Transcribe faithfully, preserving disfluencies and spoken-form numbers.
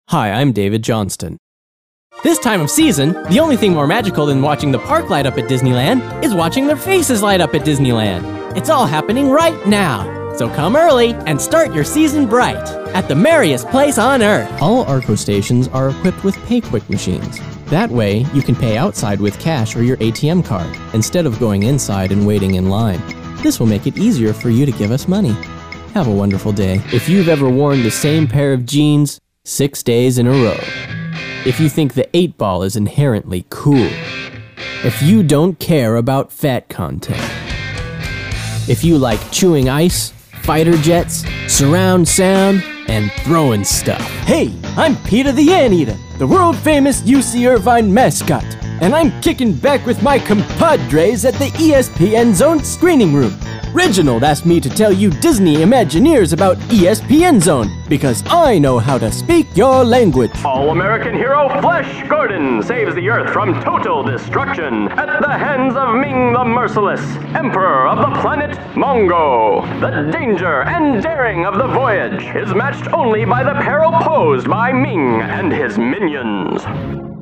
Hi, I'm David Johnston. This time of season, the only thing more magical than watching the park light up at Disneyland is watching their faces light up at Disneyland. It's all happening right now. So come early and start your season bright at the merriest place on earth. All Arco stations are equipped with PayQuick machines. That way, you can pay outside with cash or your A T M card, instead of going inside and waiting in line. This will make it easier for you to give us money. Have a wonderful day. If you've ever worn the same pair of jeans six days in a row, if you think the eight ball is inherently cool, if you don't care about fat content, if you like chewing ice, fighter jets, surround sound, and throwing stuff. Hey, I'm Peter the Anteater, the world-famous U C Irvine mascot, and I'm kicking back with my compadres at the E S P N Zone screening room. Reginald asked me to tell you Disney Imagineers about E S P N Zone, because I know how to speak your language. All-American hero Flash Gordon saves the Earth from total destruction at the hands of Ming the Merciless, Emperor of the planet Mongo. The danger and daring of the voyage is matched only by the peril posed by Ming and his minions.